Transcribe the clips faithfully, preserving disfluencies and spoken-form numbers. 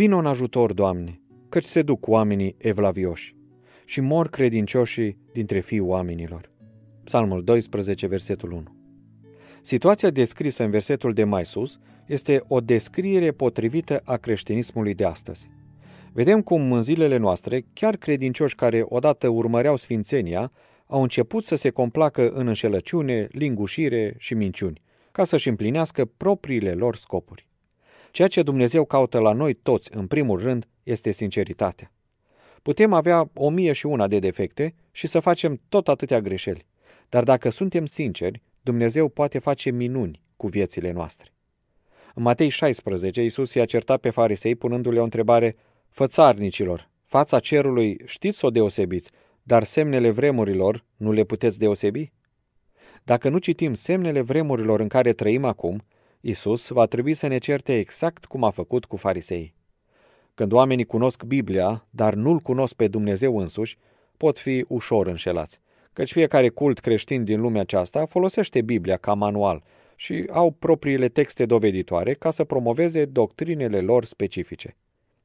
Vino în ajutor, Doamne, căci se duc oamenii evlavioși și mor credincioșii dintre fiii oamenilor. Psalmul doisprezece, versetul unu. Situația descrisă în versetul de mai sus este o descriere potrivită a creștinismului de astăzi. Vedem cum în zilele noastre, chiar credincioși care odată urmăreau sfințenia, au început să se complacă în înșelăciune, lingușire și minciuni, ca să-și împlinească propriile lor scopuri. Ceea ce Dumnezeu caută la noi toți, în primul rând, este sinceritatea. Putem avea o mie și una de defecte și să facem tot atâtea greșeli, dar dacă suntem sinceri, Dumnezeu poate face minuni cu viețile noastre. În Matei șaisprezece, Iisus i-a certat pe farisei punându-le o întrebare: fățarnicilor, fața cerului știți să o deosebiți, dar semnele vremurilor nu le puteți deosebi? Dacă nu citim semnele vremurilor în care trăim acum, Iisus va trebui să ne certe exact cum a făcut cu fariseii. Când oamenii cunosc Biblia, dar nu-L cunosc pe Dumnezeu însuși, pot fi ușor înșelați, căci fiecare cult creștin din lumea aceasta folosește Biblia ca manual și au propriile texte doveditoare ca să promoveze doctrinele lor specifice.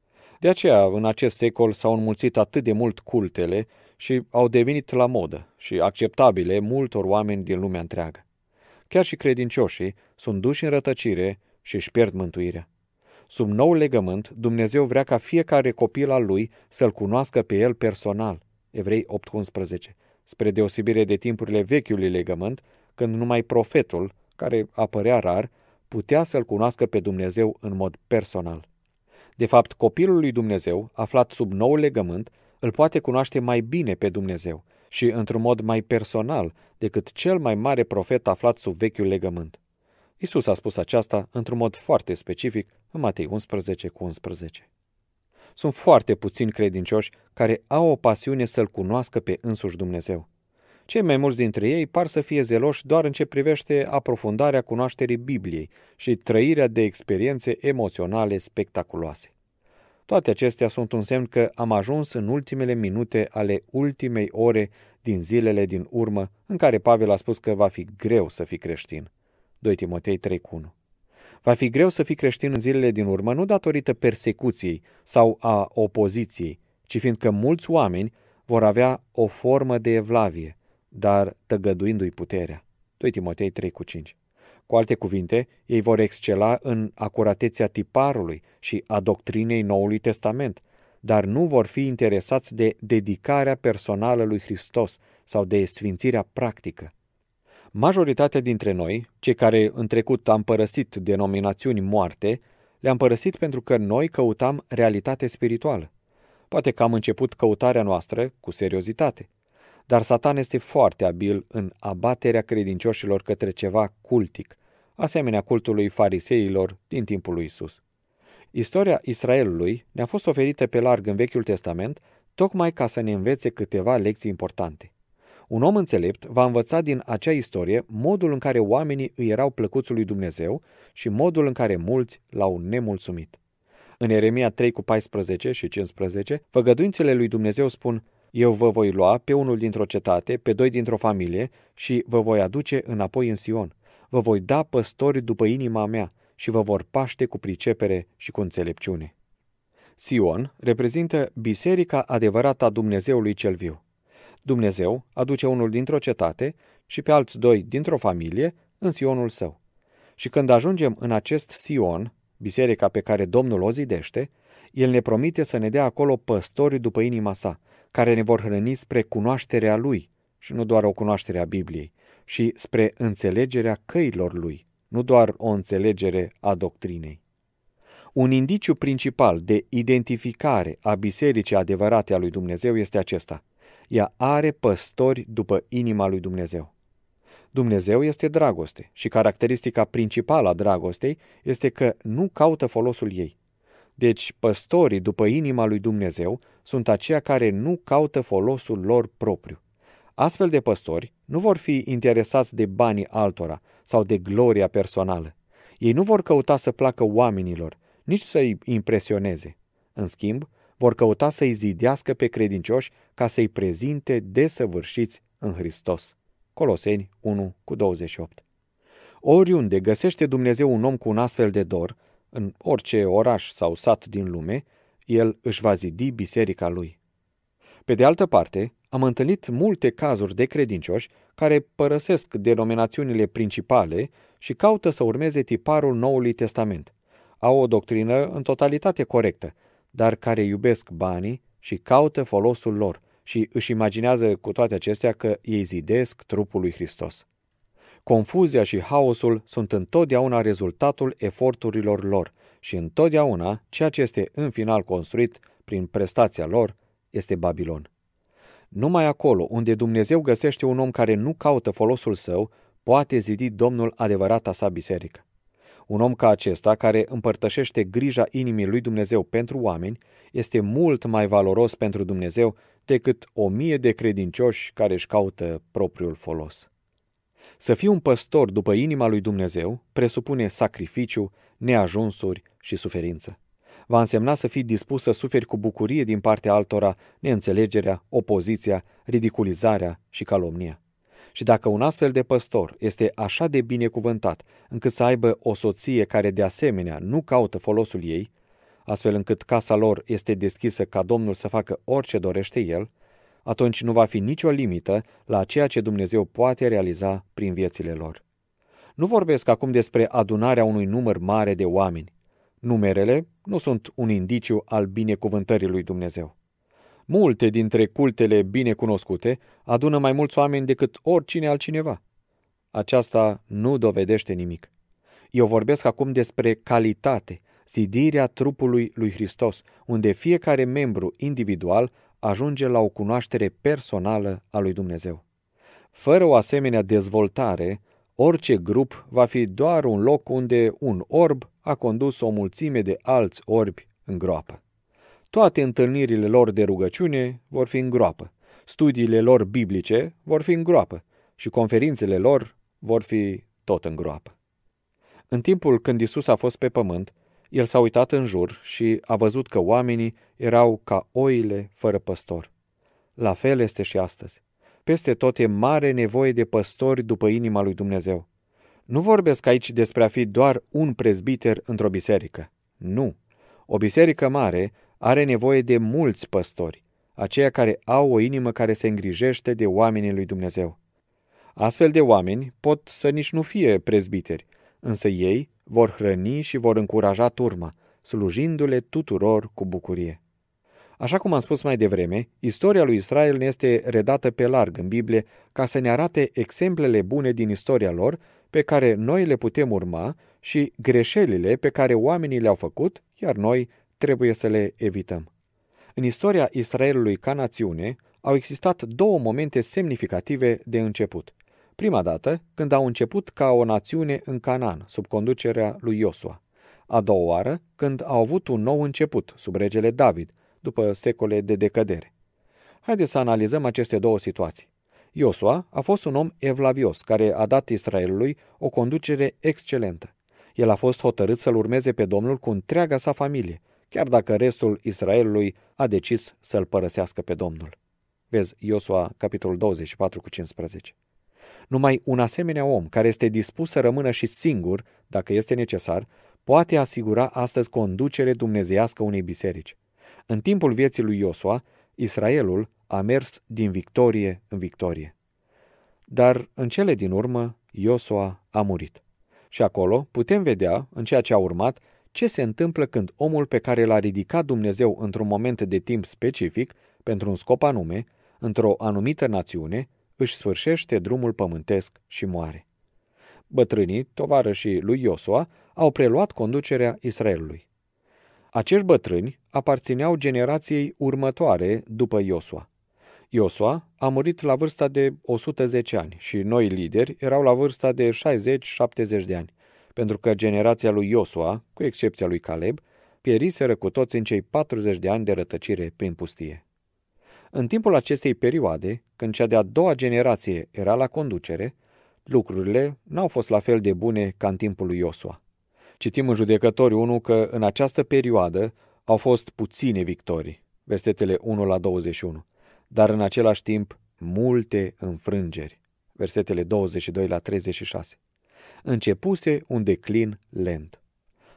De aceea, în acest secol s-au înmulțit atât de mult cultele și au devenit la modă și acceptabile multor oameni din lumea întreagă. Chiar și credincioșii sunt duși în rătăcire și își pierd mântuirea. Sub noul legământ, Dumnezeu vrea ca fiecare copil al lui să-L cunoască pe El personal. Evrei opt unsprezece. Spre deosebire de timpurile vechiului legământ, când numai profetul, care apărea rar, putea să-L cunoască pe Dumnezeu în mod personal. De fapt, copilul lui Dumnezeu, aflat sub noul legământ, îl poate cunoaște mai bine pe Dumnezeu și într-un mod mai personal decât cel mai mare profet aflat sub vechiul legământ. Iisus a spus aceasta într-un mod foarte specific în Matei unsprezece cu unsprezece. Sunt foarte puțini credincioși care au o pasiune să-L cunoască pe însuși Dumnezeu. Cei mai mulți dintre ei par să fie zeloși doar în ce privește aprofundarea cunoașterii Bibliei și trăirea de experiențe emoționale spectaculoase. Toate acestea sunt un semn că am ajuns în ultimele minute ale ultimei ore din zilele din urmă, în care Pavel a spus că va fi greu să fii creștin. doi Timotei trei unu. Va fi greu să fii creștin în zilele din urmă nu datorită persecuției sau a opoziției, ci fiindcă mulți oameni vor avea o formă de evlavie, dar tăgăduindu-i puterea. doi Timotei trei cinci. Cu alte cuvinte, ei vor excela în acuratețea tiparului și a doctrinei Noului Testament, dar nu vor fi interesați de dedicarea personală lui Hristos sau de sfințirea practică. Majoritatea dintre noi, cei care în trecut am părăsit denominațiuni moarte, le-am părăsit pentru că noi căutam realitate spirituală. Poate că am început căutarea noastră cu seriozitate, dar Satan este foarte abil în abaterea credincioșilor către ceva cultic, asemenea cultului fariseilor din timpul lui Isus. Istoria Israelului ne-a fost oferită pe larg în Vechiul Testament, tocmai ca să ne învețe câteva lecții importante. Un om înțelept va învăța din acea istorie modul în care oamenii îi erau plăcuți lui Dumnezeu și modul în care mulți l-au nemulțumit. În Ieremia trei cu paisprezece și cincisprezece, făgăduințele lui Dumnezeu spun: eu vă voi lua pe unul dintr-o cetate, pe doi dintr-o familie și vă voi aduce înapoi în Sion. Vă voi da păstori după inima mea și vă vor paște cu pricepere și cu înțelepciune. Sion reprezintă biserica adevărată a Dumnezeului cel viu. Dumnezeu aduce unul dintr-o cetate și pe alți doi dintr-o familie în Sionul său. Și când ajungem în acest Sion, biserica pe care Domnul o zidește, El ne promite să ne dea acolo păstori după inima sa, care ne vor hrăni spre cunoașterea Lui, și nu doar o cunoaștere a Bibliei, și spre înțelegerea căilor Lui, nu doar o înțelegere a doctrinei. Un indiciu principal de identificare a bisericii adevărate a lui Dumnezeu este acesta: ea are păstori după inima lui Dumnezeu. Dumnezeu este dragoste și caracteristica principală a dragostei este că nu caută folosul ei. Deci, păstorii după inima lui Dumnezeu sunt aceia care nu caută folosul lor propriu. Astfel de păstori nu vor fi interesați de banii altora sau de gloria personală. Ei nu vor căuta să placă oamenilor, nici să-i impresioneze. În schimb, vor căuta să-i zidească pe credincioși ca să-i prezinte desăvârșiți în Hristos. Coloseni unu cu douăzeci și opt. Oriunde găsește Dumnezeu un om cu un astfel de dor, în orice oraș sau sat din lume, el își va zidi biserica lui. Pe de altă parte, am întâlnit multe cazuri de credincioși care părăsesc denominațiunile principale și caută să urmeze tiparul Noului Testament. Au o doctrină în totalitate corectă, dar care iubesc banii și caută folosul lor și își imaginează cu toate acestea că ei zidesc trupul lui Hristos. Confuzia și haosul sunt întotdeauna rezultatul eforturilor lor și întotdeauna ceea ce este în final construit prin prestația lor este Babilon. Numai acolo unde Dumnezeu găsește un om care nu caută folosul său, poate zidi Domnul adevărata sa biserică. Un om ca acesta, care împărtășește grija inimii lui Dumnezeu pentru oameni, este mult mai valoros pentru Dumnezeu decât o mie de credincioși care își caută propriul folos. Să fii un păstor după inima lui Dumnezeu presupune sacrificiu, neajunsuri și suferință. Va însemna să fii dispus să suferi cu bucurie din partea altora neînțelegerea, opoziția, ridiculizarea și calomnia. Și dacă un astfel de păstor este așa de binecuvântat încât să aibă o soție care de asemenea nu caută folosul ei, astfel încât casa lor este deschisă ca Domnul să facă orice dorește el, atunci nu va fi nicio limită la ceea ce Dumnezeu poate realiza prin viețile lor. Nu vorbesc acum despre adunarea unui număr mare de oameni. Numerele nu sunt un indiciu al binecuvântării lui Dumnezeu. Multe dintre cultele bine cunoscute adună mai mulți oameni decât oricine altcineva. Aceasta nu dovedește nimic. Eu vorbesc acum despre calitate, zidirea trupului lui Hristos, unde fiecare membru individual ajunge la o cunoaștere personală a lui Dumnezeu. Fără o asemenea dezvoltare, orice grup va fi doar un loc unde un orb a condus o mulțime de alți orbi în groapă. Toate întâlnirile lor de rugăciune vor fi în groapă, studiile lor biblice vor fi în groapă și conferințele lor vor fi tot în groapă. În timpul când Isus a fost pe pământ, el s-a uitat în jur și a văzut că oamenii erau ca oile fără păstor. La fel este și astăzi. Peste tot e mare nevoie de păstori după inima lui Dumnezeu. Nu vorbesc aici despre a fi doar un prezbiter într-o biserică. Nu. O biserică mare are nevoie de mulți păstori, aceia care au o inimă care se îngrijește de oamenii lui Dumnezeu. Astfel de oameni pot să nici nu fie prezbiteri, însă ei vor hrăni și vor încuraja turma, slujindu-le tuturor cu bucurie. Așa cum am spus mai devreme, istoria lui Israel ne este redată pe larg în Biblie ca să ne arate exemplele bune din istoria lor pe care noi le putem urma și greșelile pe care oamenii le-au făcut, iar noi trebuie să le evităm. În istoria Israelului ca națiune au existat două momente semnificative de început. Prima dată, când au început ca o națiune în Canaan, sub conducerea lui Iosua. A doua oară, când au avut un nou început, sub regele David, după secole de decădere. Haideți să analizăm aceste două situații. Iosua a fost un om evlavios, care a dat Israelului o conducere excelentă. El a fost hotărât să-L urmeze pe Domnul cu întreaga sa familie, chiar dacă restul Israelului a decis să-L părăsească pe Domnul. Vezi Iosua, capitolul douăzeci și patru cu cincisprezece. Numai un asemenea om, care este dispus să rămână și singur, dacă este necesar, poate asigura astăzi conducere dumnezeiască unei biserici. În timpul vieții lui Iosua, Israelul a mers din victorie în victorie. Dar în cele din urmă, Iosua a murit. Și acolo putem vedea, în ceea ce a urmat, ce se întâmplă când omul pe care l-a ridicat Dumnezeu într-un moment de timp specific, pentru un scop anume, într-o anumită națiune, își sfârșește drumul pământesc și moare. Bătrânii, tovarășii lui Iosua, au preluat conducerea Israelului. Acești bătrâni aparțineau generației următoare după Iosua. Iosua a murit la vârsta de o sută zece ani și noi lideri erau la vârsta de șaizeci șaptezeci de ani, pentru că generația lui Iosua, cu excepția lui Caleb, pieriseră cu toți în cei patruzeci de ani de rătăcire prin pustie. În timpul acestei perioade, când cea de-a doua generație era la conducere, lucrurile n-au fost la fel de bune ca în timpul lui Iosua. Citim în Judecători unu că în această perioadă au fost puține victorii, versetele unu la douăzeci și unu, dar în același timp multe înfrângeri, versetele douăzeci și doi la treizeci și șase. Începuse un declin lent.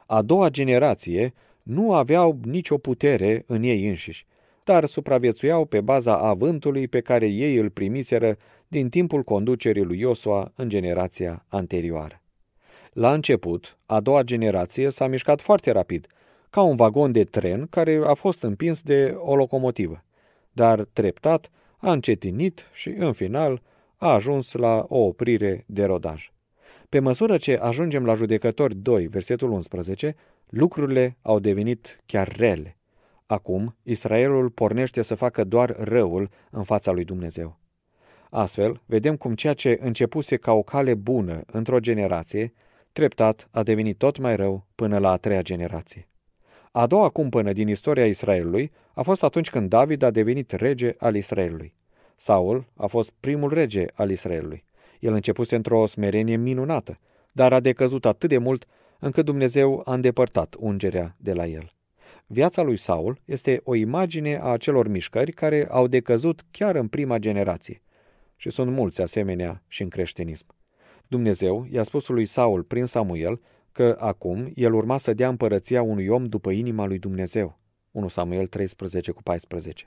A doua generație nu aveau nicio putere în ei înșiși, dar supraviețuiau pe baza avântului pe care ei îl primiseră din timpul conducerii lui Iosua în generația anterioară. La început, a doua generație s-a mișcat foarte rapid, ca un vagon de tren care a fost împins de o locomotivă, dar treptat a încetinit și, în final, a ajuns la o oprire de rodaj. Pe măsură ce ajungem la Judecători doi, versetul unsprezece, lucrurile au devenit chiar rele. Acum, Israelul pornește să facă doar răul în fața lui Dumnezeu. Astfel, vedem cum ceea ce începuse ca o cale bună într-o generație, treptat a devenit tot mai rău până la a treia generație. A doua cumpănă din istoria Israelului a fost atunci când David a devenit rege al Israelului. Saul a fost primul rege al Israelului. El începuse într-o smerenie minunată, dar a decăzut atât de mult încât Dumnezeu a îndepărtat ungerea de la el. Viața lui Saul este o imagine a acelor mișcări care au decăzut chiar în prima generație. Și sunt mulți asemenea și în creștinism. Dumnezeu i-a spus lui Saul prin Samuel că acum el urma să dea împărăția unui om după inima lui Dumnezeu. unu Samuel treisprezece cu paisprezece.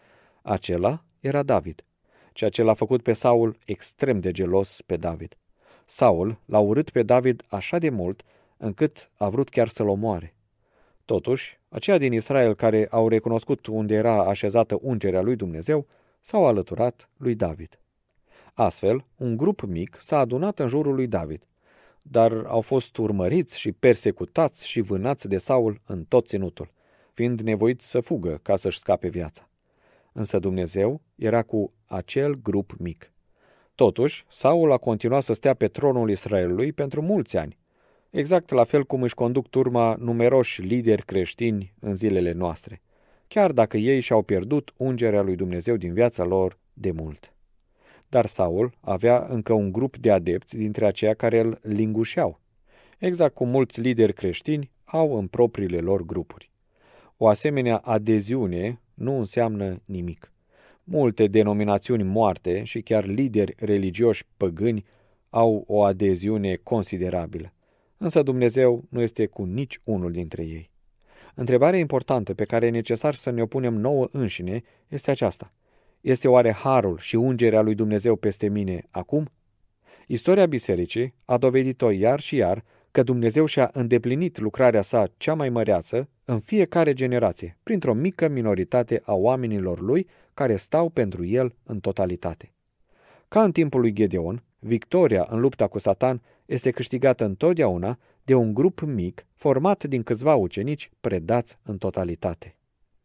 Acela era David, ceea ce l-a făcut pe Saul extrem de gelos pe David. Saul l-a urât pe David așa de mult încât a vrut chiar să-l omoare. Totuși, aceia din Israel care au recunoscut unde era așezată ungerea lui Dumnezeu s-au alăturat lui David. Astfel, un grup mic s-a adunat în jurul lui David, dar au fost urmăriți și persecutați și vânați de Saul în tot ținutul, fiind nevoiți să fugă ca să-și scape viața. Însă Dumnezeu era cu acel grup mic. Totuși, Saul a continuat să stea pe tronul Israelului pentru mulți ani, exact la fel cum își conduc turma numeroși lideri creștini în zilele noastre, chiar dacă ei și-au pierdut ungerea lui Dumnezeu din viața lor de mult. Dar Saul avea încă un grup de adepți dintre aceia care îl lingușeau, exact cum mulți lideri creștini au în propriile lor grupuri. O asemenea adeziune nu înseamnă nimic. Multe denominațiuni moarte și chiar lideri religioși păgâni au o adeziune considerabilă, însă Dumnezeu nu este cu nici unul dintre ei. Întrebarea importantă pe care e necesar să ne o punem nouă înșine este aceasta. Este oare harul și ungerea lui Dumnezeu peste mine acum? Istoria bisericii a dovedit-o iar și iar că Dumnezeu și-a îndeplinit lucrarea sa cea mai măreață în fiecare generație, printr-o mică minoritate a oamenilor lui care stau pentru el în totalitate. Ca în timpul lui Gedeon, victoria în lupta cu Satan este câștigată întotdeauna de un grup mic format din câțiva ucenici predați în totalitate.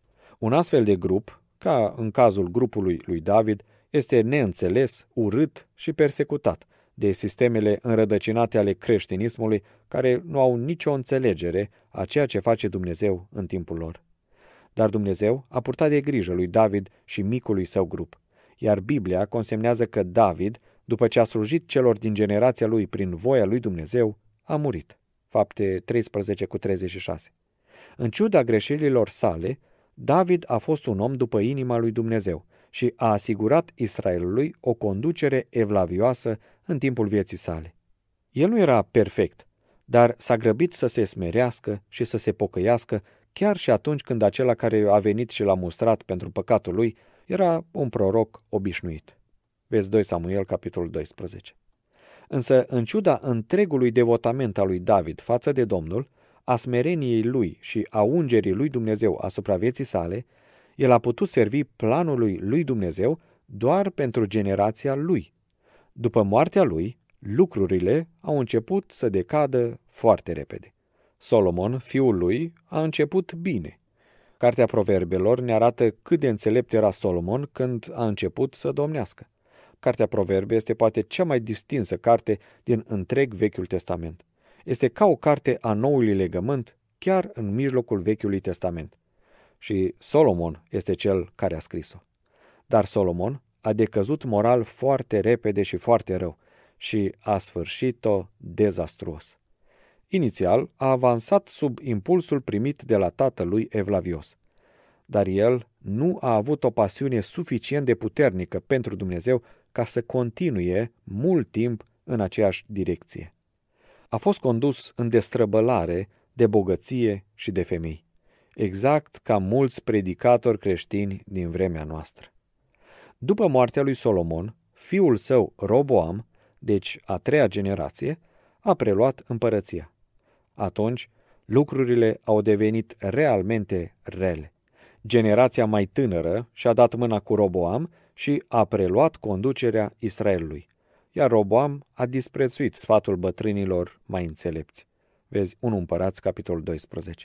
Un astfel de grup, ca în cazul grupului lui David, este neînțeles, urât și persecutat de sistemele înrădăcinate ale creștinismului care nu au nicio înțelegere a ceea ce face Dumnezeu în timpul lor. Dar Dumnezeu a purtat de grijă lui David și micului său grup, iar Biblia consemnează că David, după ce a slujit celor din generația lui prin voia lui Dumnezeu, a murit. Fapte treisprezece cu treizeci și șase. În ciuda greșelilor sale, David a fost un om după inima lui Dumnezeu și a asigurat Israelului o conducere evlavioasă în timpul vieții sale. El nu era perfect, dar s-a grăbit să se smerească și să se pocăiască chiar și atunci când acela care a venit și l-a mustrat pentru păcatul lui era un proroc obișnuit. Vezi doi Samuel, capitolul doisprezece. Însă, în ciuda întregului devotament al lui David față de Domnul, a smereniei lui și a ungerii lui Dumnezeu asupra vieții sale, el a putut servi planului lui Dumnezeu doar pentru generația lui. După moartea lui, lucrurile au început să decadă foarte repede. Solomon, fiul lui, a început bine. Cartea Proverbelor ne arată cât de înțelept era Solomon când a început să domnească. Cartea Proverbe este poate cea mai distinsă carte din întreg Vechiul Testament. Este ca o carte a noului legământ, chiar în mijlocul Vechiului Testament. Și Solomon este cel care a scris-o. Dar Solomon a decăzut moral foarte repede și foarte rău și a sfârșit-o dezastruos. Inițial a avansat sub impulsul primit de la tatălui evlavios, dar el nu a avut o pasiune suficient de puternică pentru Dumnezeu ca să continue mult timp în aceeași direcție. A fost condus în destrăbălare de bogăție și de femei, exact ca mulți predicatori creștini din vremea noastră. După moartea lui Solomon, fiul său Roboam, deci a treia generație, a preluat împărăția. Atunci, lucrurile au devenit realmente rele. Generația mai tânără și-a dat mâna cu Roboam și a preluat conducerea Israelului, iar Roboam a disprețuit sfatul bătrânilor mai înțelepți. Vezi unu Împărați, capitolul doisprezece.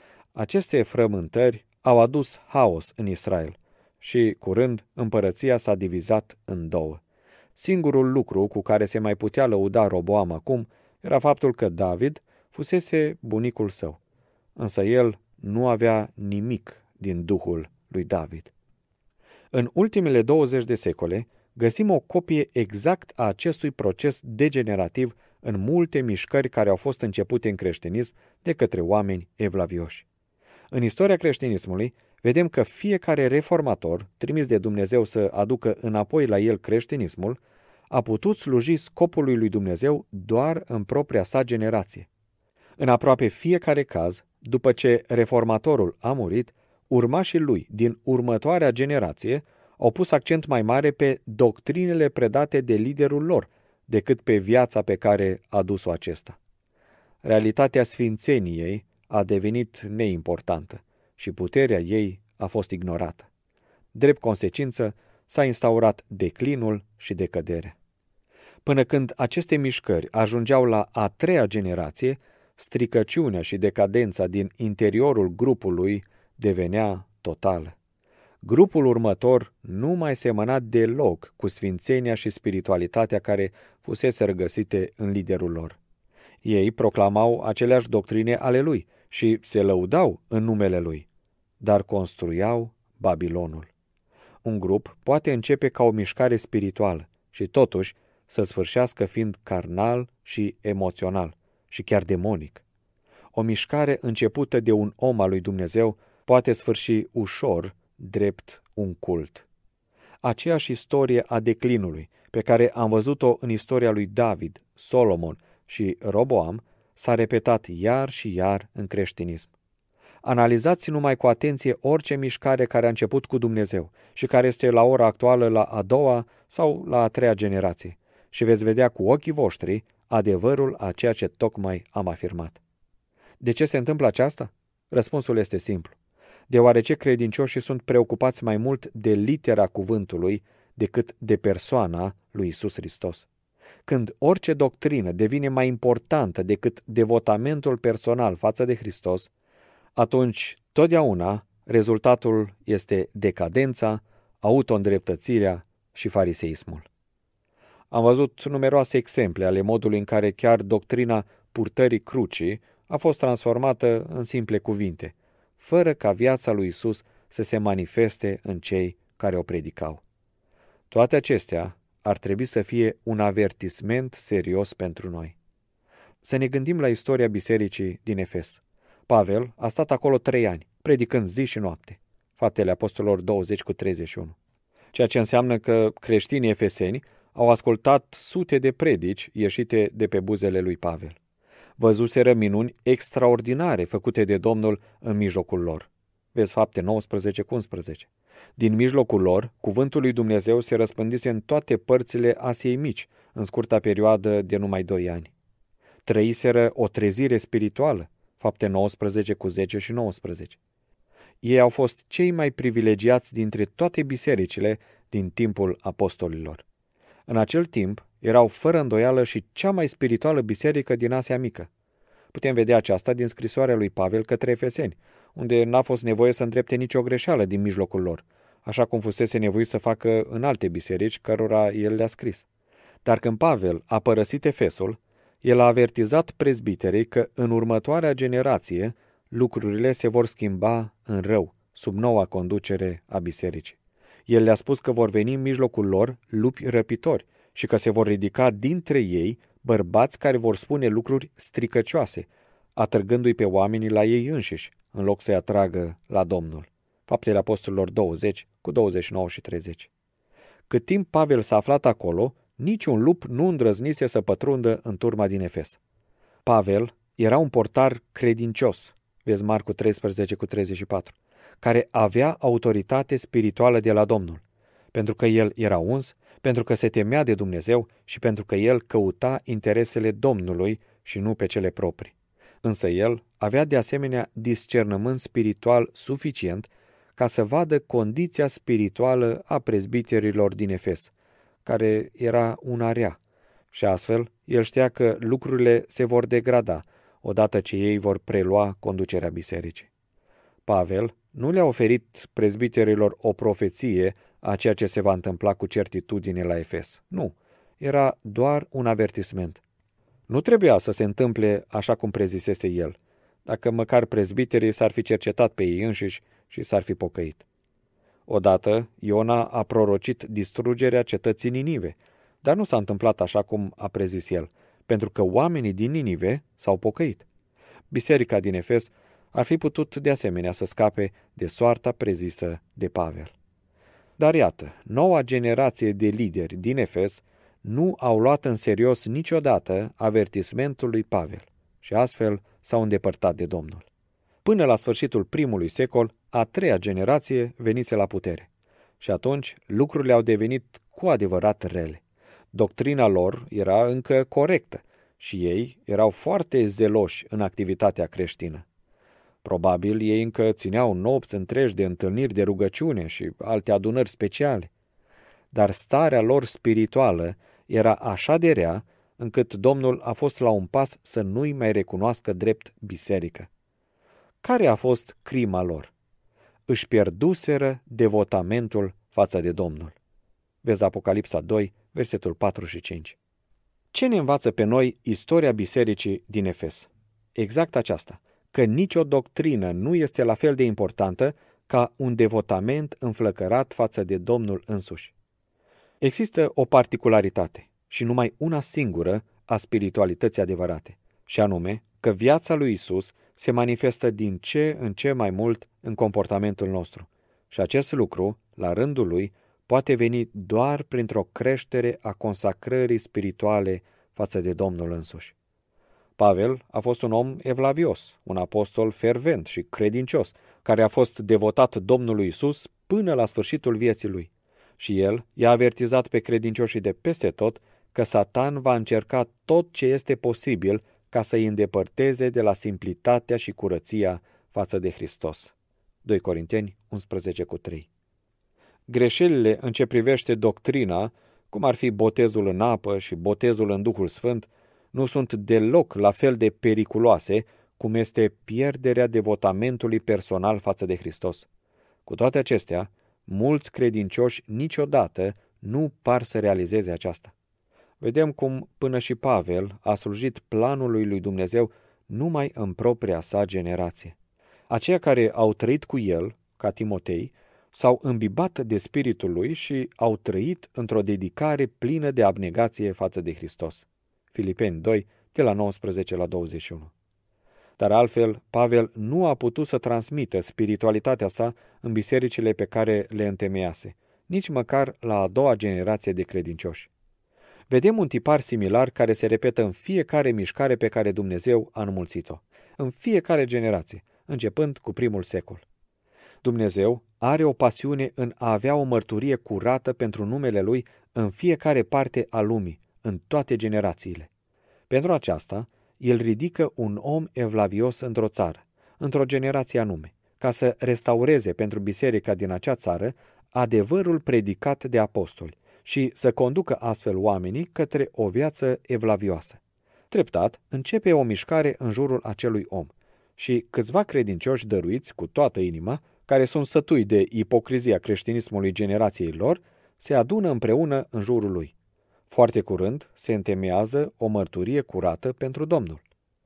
Aceste frământări au adus haos în Israel și, curând, împărăția s-a divizat în două. Singurul lucru cu care se mai putea lăuda Roboam acum era faptul că David fusese bunicul său, însă el nu avea nimic din duhul lui David. În ultimele douăzeci de secole găsim o copie exact a acestui proces degenerativ în multe mișcări care au fost începute în creștinism de către oameni evlavioși. În istoria creștinismului vedem că fiecare reformator, trimis de Dumnezeu să aducă înapoi la el creștinismul, a putut sluji scopului lui Dumnezeu doar în propria sa generație. În aproape fiecare caz, după ce reformatorul a murit, urmașii lui din următoarea generație au pus accent mai mare pe doctrinele predate de liderul lor decât pe viața pe care a dus-o acesta. Realitatea sfințeniei a devenit neimportantă și puterea ei a fost ignorată. Drept consecință, s-a instaurat declinul și decăderea. Până când aceste mișcări ajungeau la a treia generație, stricăciunea și decadența din interiorul grupului devenea totală. Grupul următor nu mai semăna deloc cu sfințenia și spiritualitatea care fusese regăsite în liderul lor. Ei proclamau aceleași doctrine ale lui și se lăudau în numele lui, dar construiau Babilonul. Un grup poate începe ca o mișcare spirituală și totuși să sfârșească fiind carnal și emoțional și chiar demonic. O mișcare începută de un om al lui Dumnezeu poate sfârși ușor drept un cult. Aceeași istorie a declinului, pe care am văzut-o în istoria lui David, Solomon și Roboam, s-a repetat iar și iar în creștinism. Analizați numai cu atenție orice mișcare care a început cu Dumnezeu și care este la ora actuală la a doua sau la a treia generație și veți vedea cu ochii voștri adevărul a ceea ce tocmai am afirmat. De ce se întâmplă aceasta? Răspunsul este simplu. Deoarece credincioșii sunt preocupați mai mult de litera cuvântului decât de persoana lui Iisus Hristos. Când orice doctrină devine mai importantă decât devotamentul personal față de Hristos, atunci totdeauna rezultatul este decadența, auto-îndreptățirea și fariseismul. Am văzut numeroase exemple ale modului în care chiar doctrina purtării crucii a fost transformată în simple cuvinte, fără ca viața lui Isus să se manifeste în cei care o predicau. Toate acestea ar trebui să fie un avertisment serios pentru noi. Să ne gândim la istoria bisericii din Efes. Pavel a stat acolo trei ani, predicând zi și noapte. Faptele Apostolilor douăzeci cu treizeci și unu. Ceea ce înseamnă că creștinii efeseni au ascultat sute de predici ieșite de pe buzele lui Pavel. Văzuseră minuni extraordinare făcute de Domnul în mijlocul lor. Vezi Fapte nouăsprezece cu unsprezece. Din mijlocul lor, cuvântul lui Dumnezeu se răspândise în toate părțile Asiei Mici, în scurta perioadă de numai doi ani. Trăiseră o trezire spirituală, Fapte nouăsprezece cu zece și nouăsprezece. Ei au fost cei mai privilegiați dintre toate bisericile din timpul apostolilor. În acel timp, erau fără îndoială și cea mai spirituală biserică din Asia Mică. Putem vedea aceasta din scrisoarea lui Pavel către Efeseni, unde n-a fost nevoie să îndrepte nicio greșeală din mijlocul lor, așa cum fusese nevoit să facă în alte biserici cărora el le-a scris. Dar când Pavel a părăsit Efesul, el a avertizat prezbiterii că în următoarea generație lucrurile se vor schimba în rău, sub noua conducere a bisericii. El le-a spus că vor veni în mijlocul lor lupi răpitori și că se vor ridica dintre ei bărbați care vor spune lucruri stricăcioase, atrăgându-i pe oamenii la ei înșiși, în loc să-i atragă la Domnul. Faptele Apostolilor douăzeci cu douăzeci și nouă și treizeci. Cât timp Pavel s-a aflat acolo, niciun lup nu îndrăznise să pătrundă în turma din Efes. Pavel era un portar credincios, vezi Marcu treisprezece cu treizeci și patru, care avea autoritate spirituală de la Domnul, pentru că el era uns, pentru că se temea de Dumnezeu și pentru că el căuta interesele Domnului și nu pe cele proprii. Însă el avea de asemenea discernământ spiritual suficient ca să vadă condiția spirituală a prezbiterilor din Efes, care era una rea, și astfel el știa că lucrurile se vor degrada odată ce ei vor prelua conducerea bisericii. Pavel nu le-a oferit prezbiterilor o profeție a ceea ce se va întâmpla cu certitudine la Efes. Nu, era doar un avertisment. Nu trebuia să se întâmple așa cum prezisese el, dacă măcar prezbiterii s-ar fi cercetat pe ei înșiși și s-ar fi pocăit. Odată, Iona a prorocit distrugerea cetății Ninive, dar nu s-a întâmplat așa cum a prezis el, pentru că oamenii din Ninive s-au pocăit. Biserica din Efes ar fi putut de asemenea să scape de soarta prezisă de Pavel. Dar iată, noua generație de lideri din Efes nu au luat în serios niciodată avertismentul lui Pavel și astfel s-au îndepărtat de Domnul. Până la sfârșitul primului secol, a treia generație venise la putere și atunci lucrurile au devenit cu adevărat rele. Doctrina lor era încă corectă și ei erau foarte zeloși în activitatea creștină. Probabil ei încă țineau nopți întregi de întâlniri de rugăciune și alte adunări speciale. Dar starea lor spirituală era așa de rea, încât Domnul a fost la un pas să nu-i mai recunoască drept biserică. Care a fost crima lor? Își pierduseră devotamentul față de Domnul. Vezi Apocalipsa doi, versetul patru și cinci. Ce ne învață pe noi istoria bisericii din Efes? Exact aceasta, că nicio doctrină nu este la fel de importantă ca un devotament înflăcărat față de Domnul însuși. Există o particularitate și numai una singură a spiritualității adevărate, și anume că viața lui Isus se manifestă din ce în ce mai mult în comportamentul nostru. Și acest lucru, la rândul lui, poate veni doar printr-o creștere a consacrării spirituale față de Domnul însuși. Pavel a fost un om evlavios, un apostol fervent și credincios, care a fost devotat Domnului Isus până la sfârșitul vieții lui. Și el i-a avertizat pe credincioșii de peste tot că Satan va încerca tot ce este posibil ca să îi îndepărteze de la simplitatea și curăția față de Hristos. doi Corinteni unsprezece cu trei. Greșelile în ce privește doctrina, cum ar fi botezul în apă și botezul în Duhul Sfânt, nu sunt deloc la fel de periculoase cum este pierderea devotamentului personal față de Hristos. Cu toate acestea, mulți credincioși niciodată nu par să realizeze aceasta. Vedem cum până și Pavel a slujit planului lui Dumnezeu numai în propria sa generație. Aceia care au trăit cu el, ca Timotei, s-au îmbibat de spiritul lui și au trăit într-o dedicare plină de abnegație față de Hristos. Filipeni doi, de la nouăsprezece la douăzeci și unu. Dar altfel, Pavel nu a putut să transmită spiritualitatea sa în bisericile pe care le întemeiase, nici măcar la a doua generație de credincioși. Vedem un tipar similar care se repetă în fiecare mișcare pe care Dumnezeu a înmulțit-o, în fiecare generație, începând cu primul secol. Dumnezeu are o pasiune în a avea o mărturie curată pentru numele Lui în fiecare parte a lumii, în toate generațiile. Pentru aceasta, El ridică un om evlavios într-o țară, într-o generație anume, ca să restaureze pentru biserica din acea țară adevărul predicat de apostoli și să conducă astfel oamenii către o viață evlavioasă. Treptat, începe o mișcare în jurul acelui om și câțiva credincioși dăruiți cu toată inima, care sunt sătui de ipocrizia creștinismului generației lor, se adună împreună în jurul lui. Foarte curând se întemeiază o mărturie curată pentru Domnul.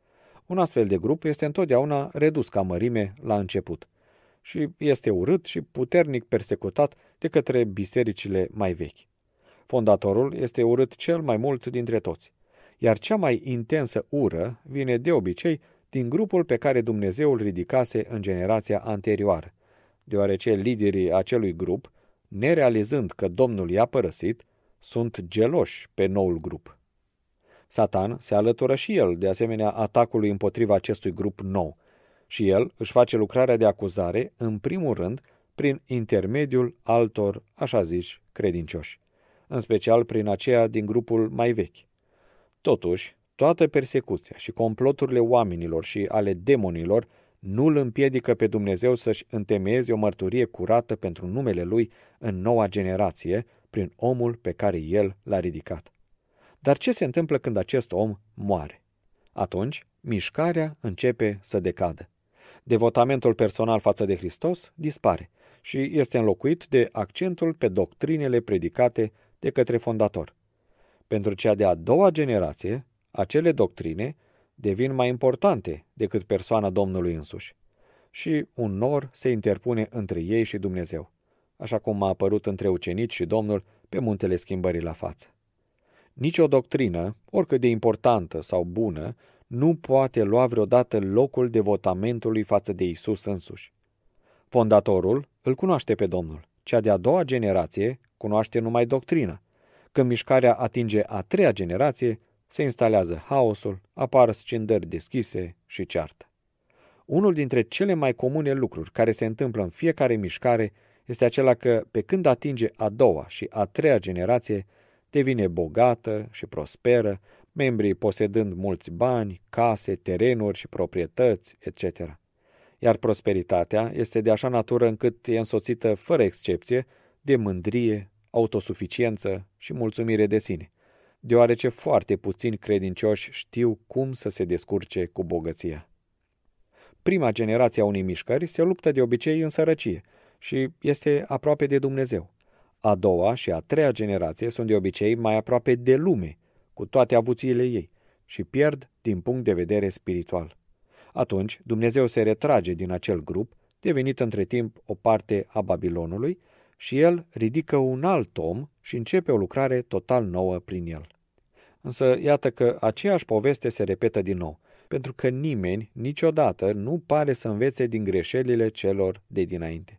Un astfel de grup este întotdeauna redus ca mărime la început și este urât și puternic persecutat de către bisericile mai vechi. Fondatorul este urât cel mai mult dintre toți, iar cea mai intensă ură vine de obicei din grupul pe care Dumnezeu îl ridicase în generația anterioară, deoarece liderii acelui grup, nerealizând că Domnul i-a părăsit, sunt geloși pe noul grup. Satan se alătură și el, de asemenea, atacului împotriva acestui grup nou și el își face lucrarea de acuzare, în primul rând, prin intermediul altor, așa zici, credincioși, în special prin aceia din grupul mai vechi. Totuși, toată persecuția și comploturile oamenilor și ale demonilor nu îl împiedică pe Dumnezeu să-și întemeieze o mărturie curată pentru numele Lui în noua generație, prin omul pe care El l-a ridicat. Dar ce se întâmplă când acest om moare? Atunci, mișcarea începe să decadă. Devotamentul personal față de Hristos dispare și este înlocuit de accentul pe doctrinele predicate de către fondator. Pentru cea de-a doua generație, acele doctrine devin mai importante decât persoana Domnului însuși. Și un nor se interpune între ei și Dumnezeu, așa cum a apărut între ucenici și Domnul pe muntele schimbării la față. Nici o doctrină, oricât de importantă sau bună, nu poate lua vreodată locul devotamentului față de Isus însuși. Fondatorul îl cunoaște pe Domnul. Cea de-a doua generație cunoaște numai doctrina. Când mișcarea atinge a treia generație, se instalează haosul, apar scindări deschise și ceartă. Unul dintre cele mai comune lucruri care se întâmplă în fiecare mișcare este acela că, pe când atinge a doua și a treia generație, devine bogată și prosperă, membrii posedând mulți bani, case, terenuri și proprietăți, et cetera. Iar prosperitatea este de așa natură încât e însoțită, fără excepție, de mândrie, autosuficiență și mulțumire de sine, deoarece foarte puțini credincioși știu cum să se descurce cu bogăția. Prima generație a unei mișcări se luptă de obicei în sărăcie și este aproape de Dumnezeu. A doua și a treia generație sunt de obicei mai aproape de lume, cu toate avuțiile ei, și pierd din punct de vedere spiritual. Atunci Dumnezeu se retrage din acel grup, devenit între timp o parte a Babilonului, și el ridică un alt om și începe o lucrare total nouă prin el. Însă iată că aceeași poveste se repetă din nou, pentru că nimeni niciodată nu pare să învețe din greșelile celor de dinainte.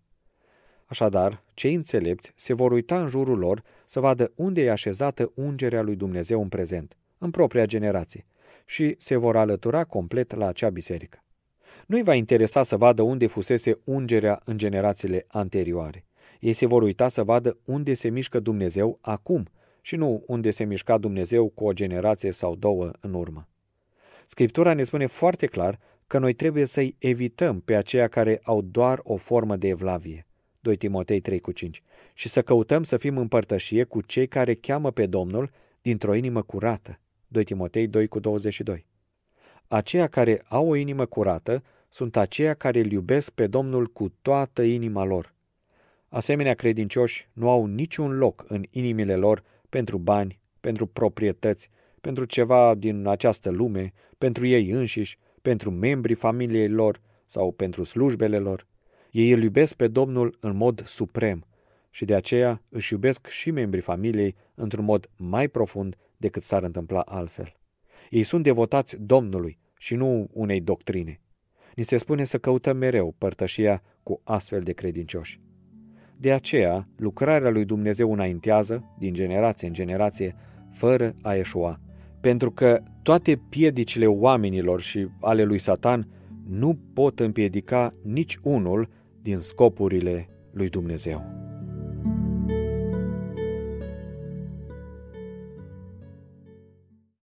Așadar, cei înțelepți se vor uita în jurul lor să vadă unde e așezată ungerea lui Dumnezeu în prezent, în propria generație, și se vor alătura complet la acea biserică. Nu-i va interesa să vadă unde fusese ungerea în generațiile anterioare. Ei se vor uita să vadă unde se mișcă Dumnezeu acum și nu unde se mișca Dumnezeu cu o generație sau două în urmă. Scriptura ne spune foarte clar că noi trebuie să-i evităm pe aceia care au doar o formă de evlavie, doi Timotei trei cu cinci, și să căutăm să fim în părtășie cu cei care cheamă pe Domnul dintr-o inimă curată, doi Timotei doi cu douăzeci și doi. Aceia care au o inimă curată sunt aceia care îl iubesc pe Domnul cu toată inima lor. Asemenea credincioși nu au niciun loc în inimile lor pentru bani, pentru proprietăți, pentru ceva din această lume, pentru ei înșiși, pentru membrii familiei lor sau pentru slujbele lor. Ei îl iubesc pe Domnul în mod suprem și de aceea își iubesc și membrii familiei într-un mod mai profund decât s-ar întâmpla altfel. Ei sunt devotați Domnului și nu unei doctrine. Ni se spune să căutăm mereu părtășia cu astfel de credincioși. De aceea, lucrarea lui Dumnezeu înaintează, din generație în generație, fără a eșua, pentru că toate piedicile oamenilor și ale lui Satan nu pot împiedica nici unul din scopurile lui Dumnezeu.